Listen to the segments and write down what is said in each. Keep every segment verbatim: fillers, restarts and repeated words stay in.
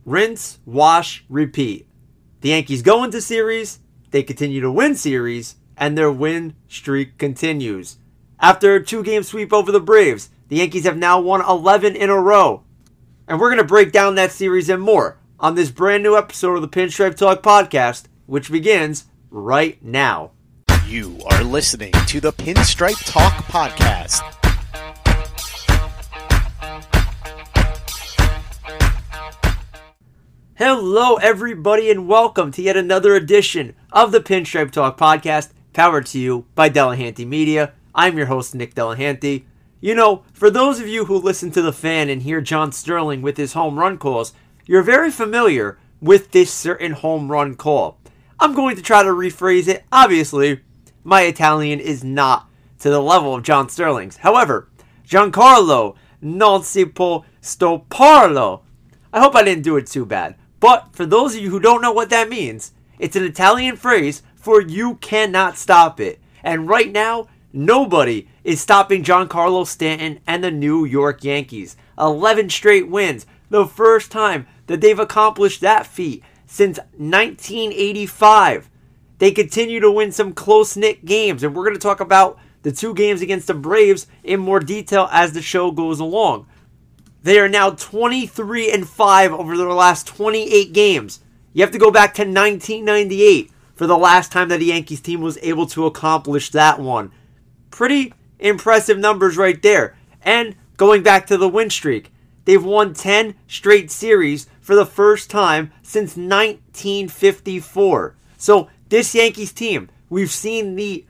rinse, wash, repeat. The Yankees go into series, they continue to win series, and their win streak continues. After a two-game sweep over the Braves, the Yankees have now won eleven in a row. And we're going to break down that series and more on this brand new episode of the Pinstripe Talk podcast, which begins right now. You are listening to the Pinstripe Talk podcast. Hello, everybody, and welcome to yet another edition of the Pinstripe Talk podcast, powered to you by Delahanty Media. I'm your host, Nick Delahanty. You know, for those of you who listen to The Fan and hear John Sterling with his home run calls, you're very familiar with this certain home run call. I'm going to try to rephrase it. Obviously, my Italian is not to the level of John Sterling's. However, Giancarlo non si può stopparlo. I hope I didn't do it too bad. But for those of you who don't know what that means, it's an Italian phrase for you cannot stop it. And right now, nobody is stopping Giancarlo Stanton and the New York Yankees. eleven straight wins, the first time that they've accomplished that feat since nineteen eighty-five. They continue to win some close-knit games, and we're going to talk about the two games against the Braves in more detail as the show goes along. They are now twenty-three and five over their last twenty-eight games. You have to go back to nineteen ninety-eight for the last time that the Yankees team was able to accomplish that one. Pretty impressive numbers right there. And going back to the win streak, they've won ten straight series for the first time since nineteen fifty-four. So this Yankees team, we've seen the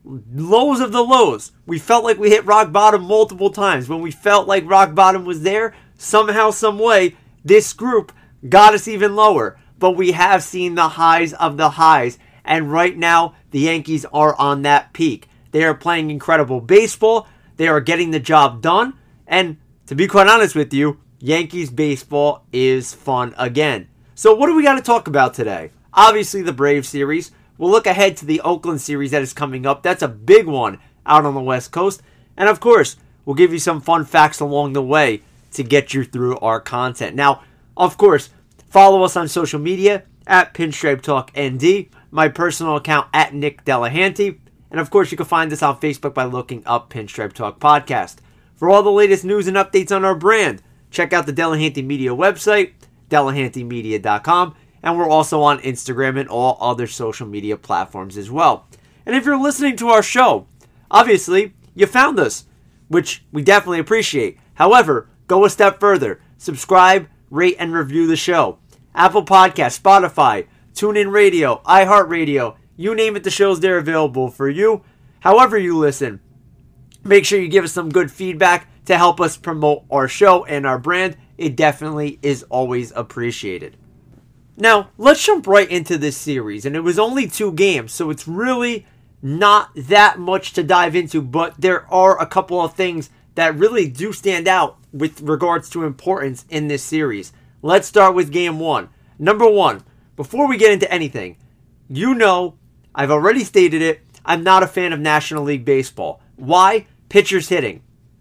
lows of the lows. We felt like we hit rock bottom multiple times. When we felt like rock bottom was there, somehow, some way, this group got us even lower. But we have seen the highs of the highs. And right now, the Yankees are on that peak. They are playing incredible baseball. They are getting the job done. And to be quite honest with you, Yankees baseball is fun again. So what do we got to talk about today? Obviously, the Braves series. We'll look ahead to the Oakland series that is coming up. That's a big one out on the West Coast. And of course, we'll give you some fun facts along the way to get you through our content. Now, of course, follow us on social media at Pinstripe Talk N D, my personal account at Nick Delahanty. And of course, you can find us on Facebook by looking up Pinstripe Talk Podcast. For all the latest news and updates on our brand, check out the Delahanty Media website, delahanty media dot com. And we're also on Instagram and all other social media platforms as well. And if you're listening to our show, obviously, you found us, which we definitely appreciate. However, go a step further. Subscribe, rate, and review the show. Apple Podcasts, Spotify, TuneIn Radio, iHeartRadio, you name it, the show's there available for you. However you listen, make sure you give us some good feedback to help us promote our show and our brand. It definitely is always appreciated. Now, let's jump right into this series. And it was only two games, so it's really not that much to dive into. But there are a couple of things that really do stand out with regards to importance in this series. Let's start with game one. Number one, before we get into anything, you know, I've already stated it, I'm not a fan of National League Baseball. Why? Pitchers hitting.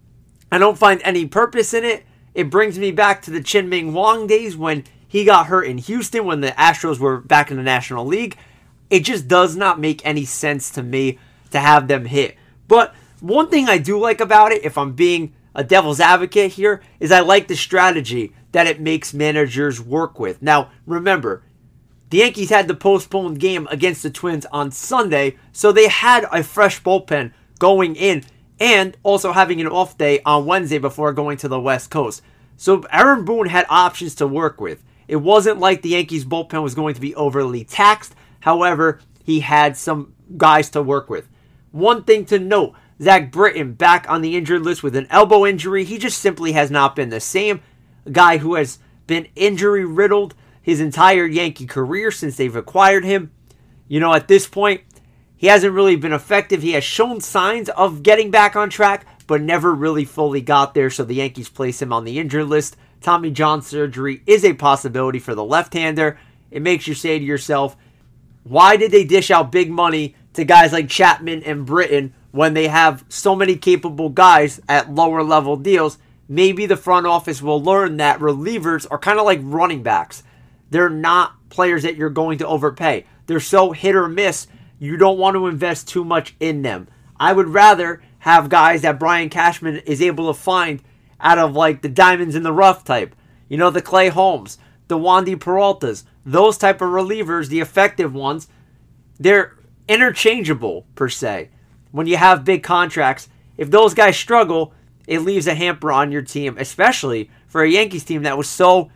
I don't find any purpose in it. It brings me back to the Chien-Ming Wang days when he got hurt in Houston when the Astros were back in the National League. It just does not make any sense to me to have them hit. But one thing I do like about it, if I'm being a devil's advocate here, is I like the strategy that it makes managers work with. Now, remember, the Yankees had the postponed game against the Twins on Sunday, so they had a fresh bullpen going in and also having an off day on Wednesday before going to the West Coast. So Aaron Boone had options to work with. It wasn't like the Yankees bullpen was going to be overly taxed. However, he had some guys to work with. One thing to note, Zach Britton back on the injured list with an elbow injury. He just simply has not been the same. A guy who has been injury riddled his entire Yankee career since they've acquired him. You know, at this point, he hasn't really been effective. He has shown signs of getting back on track, but never really fully got there. So the Yankees place him on the injured list. Tommy John surgery is a possibility for the left-hander. It makes you say to yourself, why did they dish out big money to guys like Chapman and Britton when they have so many capable guys at lower level deals? Maybe the front office will learn that relievers are kind of like running backs. they're not players that you're going to overpay. They're so hit or miss, you don't want to invest too much in them. I would rather have guys that Brian Cashman is able to find out of like the diamonds in the rough type. You know, the Clay Holmes, the Wandy Peraltas, those type of relievers, the effective ones, they're interchangeable per se. When you have big contracts, if those guys struggle, it leaves a hamper on your team, especially for a Yankees team that was so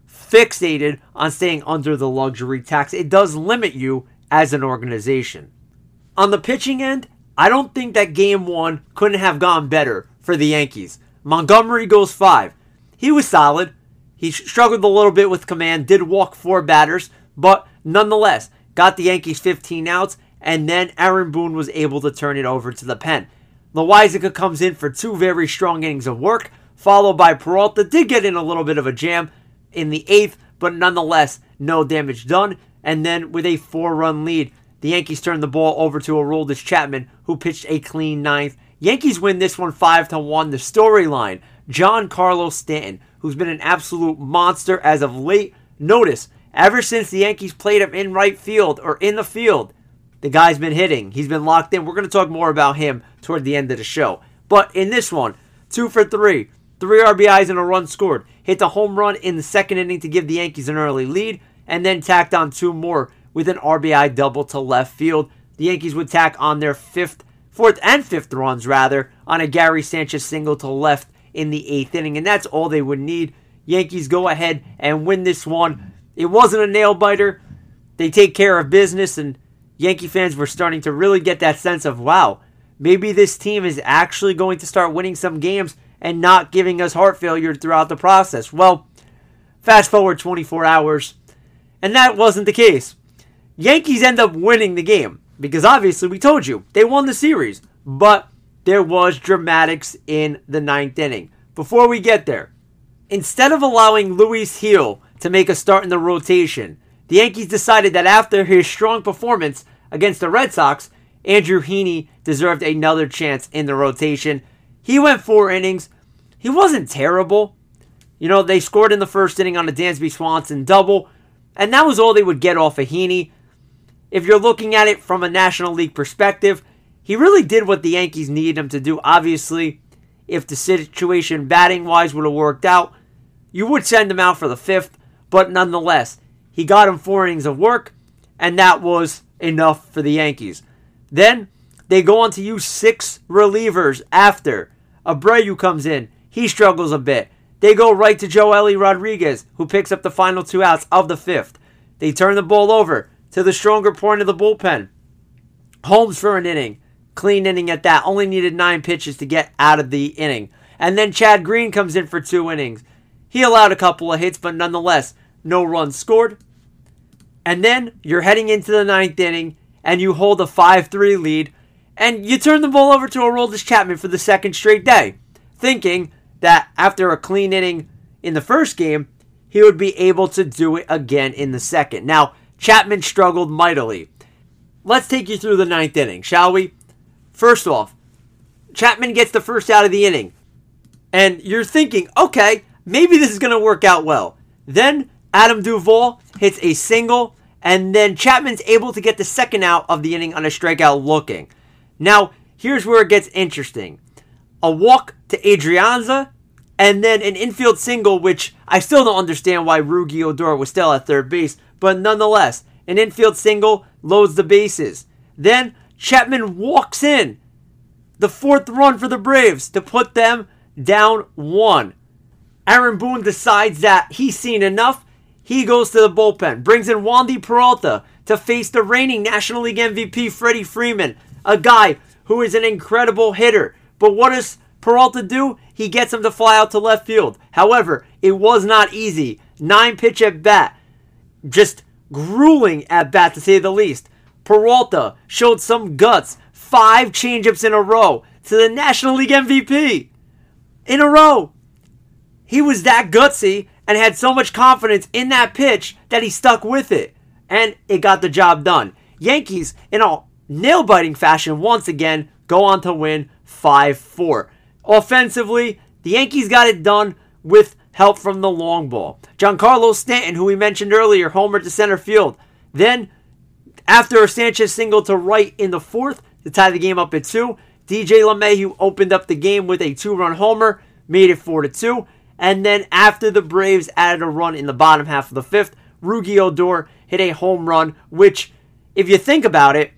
fixated on staying under the luxury tax. It does limit you as an organization. On the pitching end, I don't think that game one couldn't have gone better for the Yankees. Montgomery goes five. He was solid. He struggled a little bit with command, did walk four batters, but nonetheless, got the Yankees fifteen outs, and then Aaron Boone was able to turn it over to the pen. Loaisiga comes in for two very strong innings of work, followed by Peralta. Did get in a little bit of a jam in the eighth, but nonetheless, no damage done. And then with a four-run lead, the Yankees turned the ball over to Aroldis Chapman, who pitched a clean ninth. Yankees win this one five to one. The storyline, Giancarlo Stanton, who's been an absolute monster as of late. Notice, ever since the Yankees played him in right field or in the field, the guy's been hitting. He's been locked in. We're going to talk more about him toward the end of the show. But in this one, two for three, three R B Is and a run scored. Hit the home run in the second inning to give the Yankees an early lead, and then tacked on two more with an R B I double to left field. The Yankees would tack on their fifth, fourth and fifth runs, rather, on a Gary Sanchez single to left in the eighth inning, and that's all they would need. Yankees go ahead and win this one. It wasn't a nail-biter. They take care of business, and Yankee fans were starting to really get that sense of, wow, maybe this team is actually going to start winning some games and not giving us heart failure throughout the process. Well, fast forward twenty-four hours, and that wasn't the case. Yankees end up winning the game, because obviously we told you, they won the series, but there was dramatics in the ninth inning. Before we get there, instead of allowing Luis Gil to make a start in the rotation, the Yankees decided that after his strong performance against the Red Sox, Andrew Heaney deserved another chance in the rotation. He went four innings. He wasn't terrible. You know, they scored in the first inning on a Dansby Swanson double, and that was all they would get off of Heaney. If you're looking at it from a National League perspective, he really did what the Yankees needed him to do. Obviously, if the situation batting-wise would have worked out, you would send him out for the fifth, but nonetheless, he got him four innings of work, and that was enough for the Yankees. Then, they go on to use six relievers after. Abreu comes in. He struggles a bit. They go right to Joely Rodriguez, who picks up the final two outs of the fifth. They turn the ball over to the stronger point of the bullpen. Holmes for an inning. Clean inning at that. Only needed nine pitches to get out of the inning. And then Chad Green comes in for two innings. He allowed a couple of hits, but nonetheless, no runs scored. And then you're heading into the ninth inning, and you hold a five three lead, and you turn the ball over to Aroldis Chapman for the second straight day, thinking that after a clean inning in the first game, he would be able to do it again in the second. Now, Chapman struggled mightily. Let's take you through the ninth inning, shall we? First off, Chapman gets the first out of the inning, and you're thinking, okay, maybe this is going to work out well. Then Adam Duvall hits a single, and then Chapman's able to get the second out of the inning on a strikeout looking. Now, here's where it gets interesting. A walk to Adrianza, and then an infield single, which I still don't understand why Rugi Odor was still at third base, but nonetheless, an infield single loads the bases. Then Chapman walks in the fourth run for the Braves to put them down one. Aaron Boone decides that he's seen enough. He goes to the bullpen, brings in Wandy Peralta to face the reigning National League M V P Freddie Freeman, a guy who is an incredible hitter. But what does Peralta do? He gets him to fly out to left field. However, it was not easy. Nine pitch at bat. Just grueling at bat, to say the least. Peralta showed some guts. Five changeups in a row to the National League M V P. In a row. He was that gutsy and had so much confidence in that pitch that he stuck with it. And it got the job done. Yankees, in a nail-biting fashion, once again, go on to win five four. Offensively, the Yankees got it done with help from the long ball. Giancarlo Stanton, who we mentioned earlier, homered to center field. Then, after a Sanchez single to right in the fourth to tie the game up at two, D J LeMahieu opened up the game with a two-run homer, made it four to two. And then after the Braves added a run in the bottom half of the fifth, Rougned Odor hit a home run, which, if you think about it,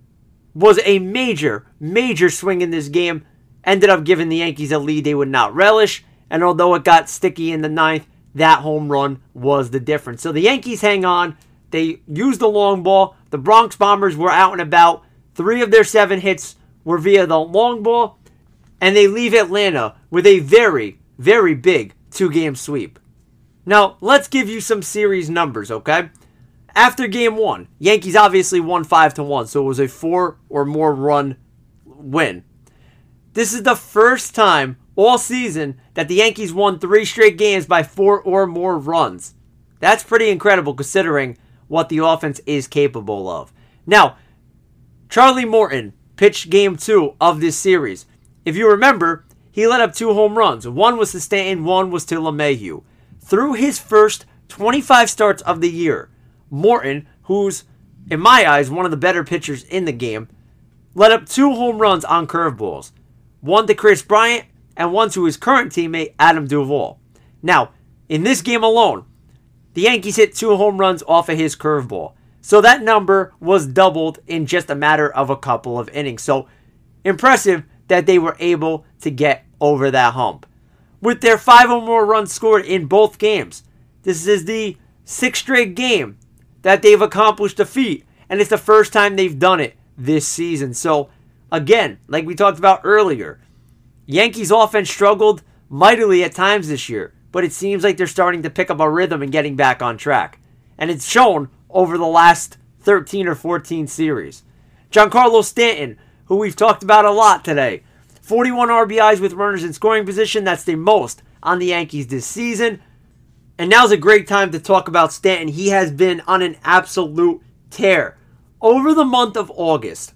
was a major, major swing in this game. Ended up giving the Yankees a lead they would not relish. And although it got sticky in the ninth, that home run was the difference. So the Yankees hang on. They used the long ball. The Bronx Bombers were out and about. Three of their seven hits were via the long ball. And they leave Atlanta with a very, very big two-game sweep. Now, let's give you some series numbers, okay? After game one, Yankees obviously won five to one, so it was a four or more run win. This is the first time all season that the Yankees won three straight games by four or more runs. That's pretty incredible considering what the offense is capable of. Now, Charlie Morton pitched game two of this series. If you remember, he let up two home runs. One was to Stanton, one was to LeMahieu. Through his first twenty-five starts of the year, Morton, who's, in my eyes, one of the better pitchers in the game, let up two home runs on curveballs. One to Chris Bryant and one to his current teammate, Adam Duvall. Now, in this game alone, the Yankees hit two home runs off of his curveball. So that number was doubled in just a matter of a couple of innings. So, impressive that they were able to get over that hump. With their five or more runs scored in both games, this is the sixth straight game that they've accomplished a feat, and it's the first time they've done it this season. So, again, like we talked about earlier, Yankees offense struggled mightily at times this year, but it seems like they're starting to pick up a rhythm and getting back on track. And it's shown over the last thirteen or fourteen series. Giancarlo Stanton, who we've talked about a lot today, forty-one R B Is with runners in scoring position. That's the most on the Yankees this season. And now's a great time to talk about Stanton. He has been on an absolute tear. Over the month of August,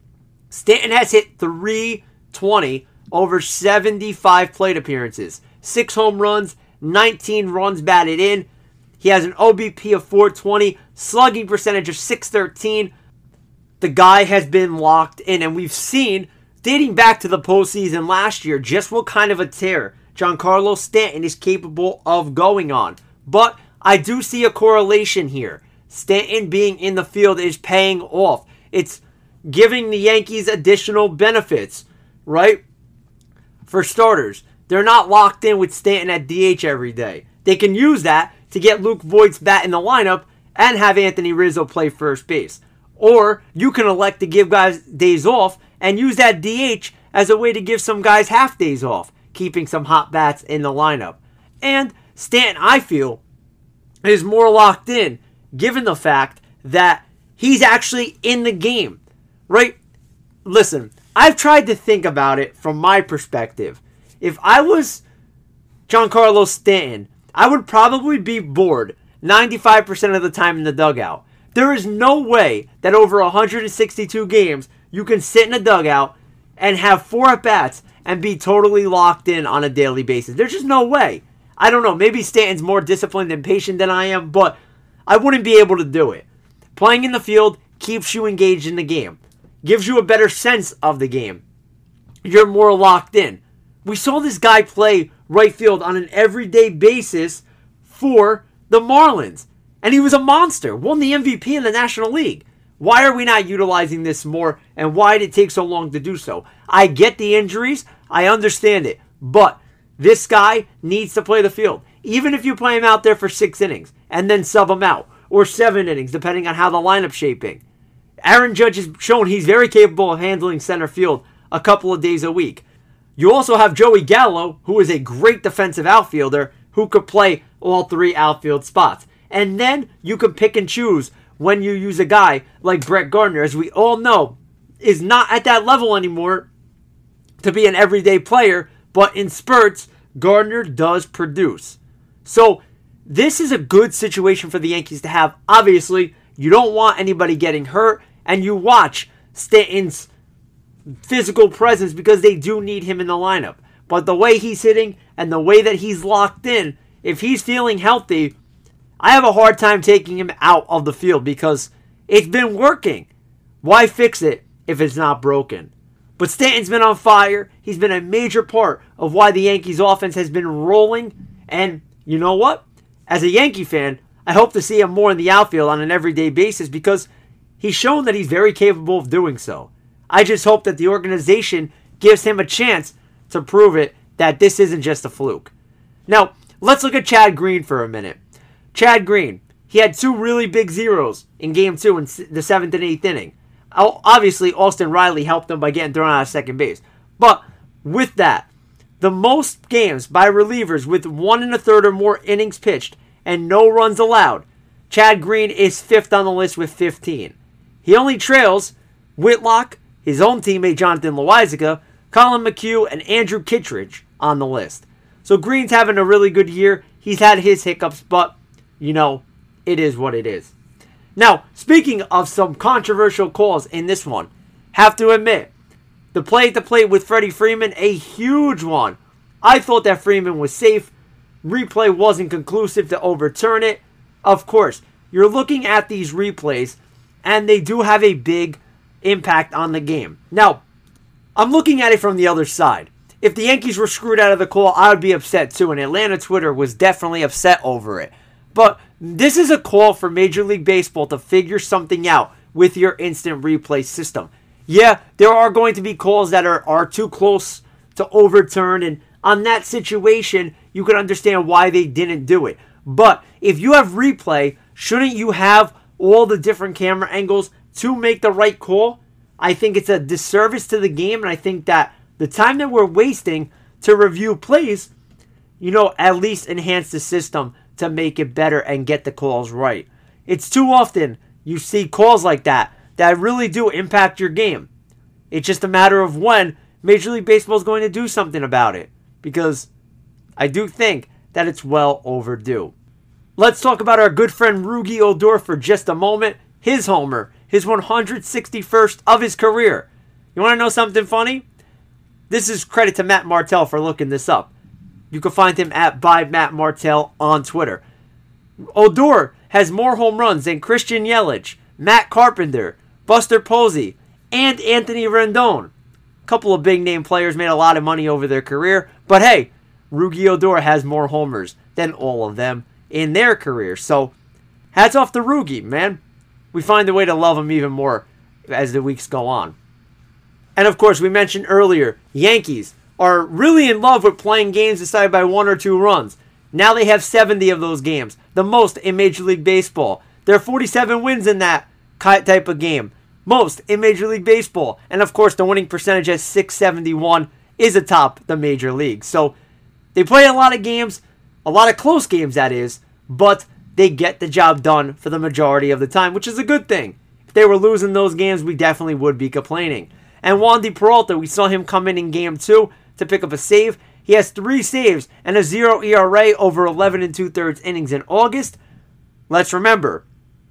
Stanton has hit three twenty over seventy-five plate appearances. Six home runs, nineteen runs batted in. He has an O B P of four twenty, slugging percentage of six thirteen. The guy has been locked in, and we've seen, dating back to the postseason last year, just what kind of a tear Giancarlo Stanton is capable of going on. But I do see a correlation here. Stanton being in the field is paying off. It's giving the Yankees additional benefits, right? For starters, they're not locked in with Stanton at D H every day. They can use that to get Luke Voigt's bat in the lineup and have Anthony Rizzo play first base. Or you can elect to give guys days off and use that D H as a way to give some guys half days off, keeping some hot bats in the lineup. And Stanton, I feel, is more locked in, given the fact that he's actually in the game, right? Listen, I've tried to think about it from my perspective. If I was Giancarlo Stanton, I would probably be bored ninety-five percent of the time in the dugout. There is no way that over one hundred sixty-two games you can sit in a dugout and have four at-bats and be totally locked in on a daily basis. There's just no way. I don't know, maybe Stanton's more disciplined and patient than I am, but I wouldn't be able to do it. Playing in the field keeps you engaged in the game, gives you a better sense of the game. You're more locked in. We saw this guy play right field on an everyday basis for the Marlins, and he was a monster, won the M V P in the National League. Why are we not utilizing this more, and why did it take so long to do so? I get the injuries, I understand it, but this guy needs to play the field. Even if you play him out there for six innings and then sub him out, or seven innings, depending on how the lineup's shaping. Aaron Judge has shown he's very capable of handling center field a couple of days a week. You also have Joey Gallo, who is a great defensive outfielder, who could play all three outfield spots. And then you can pick and choose when you use a guy like Brett Gardner, as we all know, is not at that level anymore to be an everyday player, but in spurts, Gardner does produce. So this is a good situation for the Yankees to have. Obviously, you don't want anybody getting hurt, and you watch Stanton's physical presence because they do need him in the lineup. But the way he's hitting and the way that he's locked in, if he's feeling healthy, I have a hard time taking him out of the field because it's been working. Why fix it if it's not broken? But Stanton's been on fire. He's been a major part of why the Yankees offense has been rolling. And you know what? As a Yankee fan, I hope to see him more in the outfield on an everyday basis because he's shown that he's very capable of doing so. I just hope that the organization gives him a chance to prove it that this isn't just a fluke. Now, let's look at Chad Green for a minute. Chad Green, he had two really big zeros in game two in the seventh and eighth inning. Obviously, Austin Riley helped him by getting thrown out of second base. But with that, the most games by relievers with one and a third or more innings pitched and no runs allowed, Chad Green is fifth on the list with fifteen. He only trails Whitlock, his own teammate Jonathan Loaisiga, Colin McHugh, and Andrew Kittredge on the list. So Green's having a really good year. He's had his hiccups, but, you know, it is what it is. Now, speaking of some controversial calls in this one, have to admit, the play at the plate with Freddie Freeman, a huge one. I thought that Freeman was safe. Replay wasn't conclusive to overturn it. Of course, you're looking at these replays, and they do have a big impact on the game. Now, I'm looking at it from the other side. If the Yankees were screwed out of the call, I would be upset too, and Atlanta Twitter was definitely upset over it. But this is a call for Major League Baseball to figure something out with your instant replay system. Yeah, there are going to be calls that are, are too close to overturn, and on that situation, you can understand why they didn't do it. But if you have replay, shouldn't you have all the different camera angles to make the right call? I think it's a disservice to the game, and I think that the time that we're wasting to review plays, you know, at least enhance the system to make it better and get the calls right. It's too often you see calls like that that really do impact your game. It's just a matter of when Major League Baseball is going to do something about it, because I do think that it's well overdue. Let's talk about our good friend Rougned Odor for just a moment. His homer, his one hundred sixty-first of his career. You want to know something funny? This is credit to Matt Martell for looking this up. You can find him at by Matt Martell on Twitter. Odor has more home runs than Christian Yelich, Matt Carpenter, Buster Posey, and Anthony Rendon. A couple of big name players made a lot of money over their career, but hey, Rougned Odor has more homers than all of them in their career. So, hats off to Rougie, man. We find a way to love him even more as the weeks go on. And of course, we mentioned earlier, Yankees are really in love with playing games decided by one or two runs. Now they have seventy of those games, the most in Major League Baseball. There are forty-seven wins in that type of game, most in Major League Baseball. And of course, the winning percentage at six seventy-one is atop the Major League. So they play a lot of games, a lot of close games that is, but they get the job done for the majority of the time, which is a good thing. If they were losing those games, we definitely would be complaining. And Wandy Peralta, we saw him come in in game two to pick up a save. He has three saves and a zero E R A over eleven and two-thirds innings in August. Let's remember,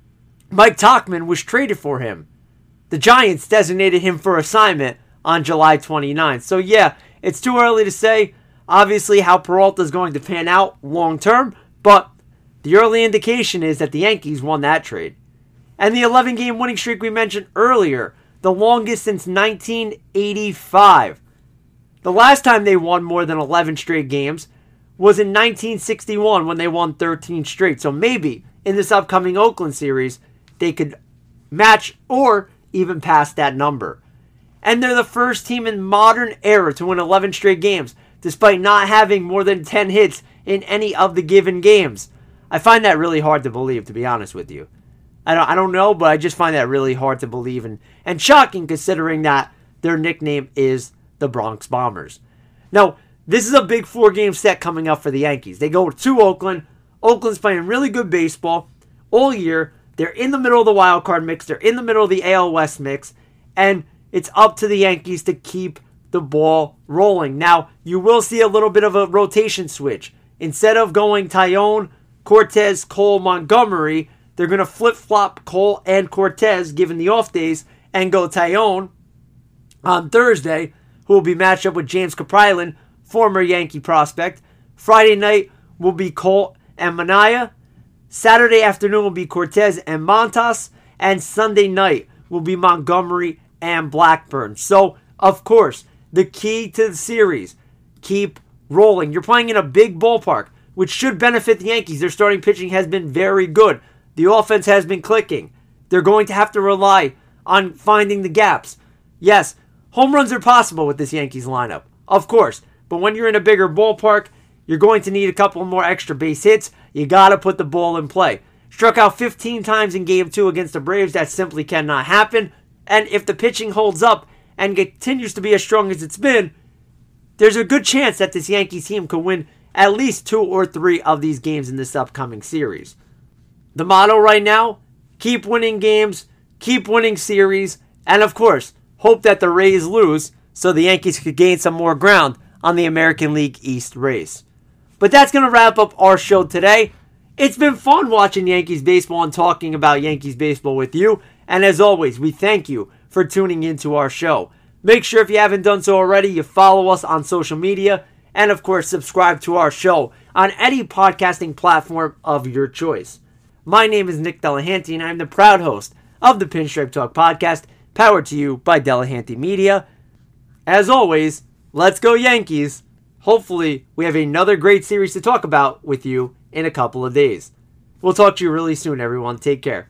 Mike Tauchman was traded for him. The Giants designated him for assignment on July twenty-ninth. So yeah, it's too early to say, obviously, how Peralta is going to pan out long term, but the early indication is that the Yankees won that trade. And the eleven-game winning streak we mentioned earlier, the longest since nineteen eighty-five. The last time they won more than eleven straight games was in nineteen sixty-one when they won thirteen straight. So maybe in this upcoming Oakland series, they could match or even pass that number. And they're the first team in modern era to win eleven straight games, despite not having more than ten hits in any of the given games. I find that really hard to believe, to be honest with you. I don't, I don't know, but I just find that really hard to believe and, and shocking considering that their nickname is the Bronx Bombers. Now, this is a big four-game set coming up for the Yankees. They go to Oakland. Oakland's playing really good baseball all year. They're in the middle of the wild card mix. They're in the middle of the A L West mix. And it's up to the Yankees to keep the ball rolling. Now, you will see a little bit of a rotation switch. Instead of going Taillon, Cortez, Cole, Montgomery, they're going to flip-flop Cole and Cortez, given the off days, and go Taillon on Thursday, who will be matched up with James Kaprielian, former Yankee prospect. Friday night, will be Colt and Manaea. Saturday afternoon will be Cortez and Montas. And Sunday night will be Montgomery and Blackburn. So, of course, the key to the series, keep rolling. You're playing in a big ballpark, which should benefit the Yankees. Their starting pitching has been very good. The offense has been clicking. They're going to have to rely on finding the gaps. Yes, home runs are possible with this Yankees lineup, of course. But when you're in a bigger ballpark, you're going to need a couple more extra base hits. You got to put the ball in play. Struck out fifteen times in Game two against the Braves. That simply cannot happen. And if the pitching holds up and continues to be as strong as it's been, there's a good chance that this Yankees team could win at least two or three of these games in this upcoming series. The motto right now, keep winning games, keep winning series, and of course, hope that the Rays lose so the Yankees could gain some more ground on the American League East race. But that's going to wrap up our show today. It's been fun watching Yankees baseball and talking about Yankees baseball with you. And as always, we thank you for tuning into our show. Make sure if you haven't done so already, you follow us on social media. And of course, subscribe to our show on any podcasting platform of your choice. My name is Nick Delahanty, and I'm the proud host of the Pinstripe Talk podcast, powered to you by Delahanty Media. As always, let's go Yankees. Hopefully, we have another great series to talk about with you in a couple of days. We'll talk to you really soon, everyone. Take care.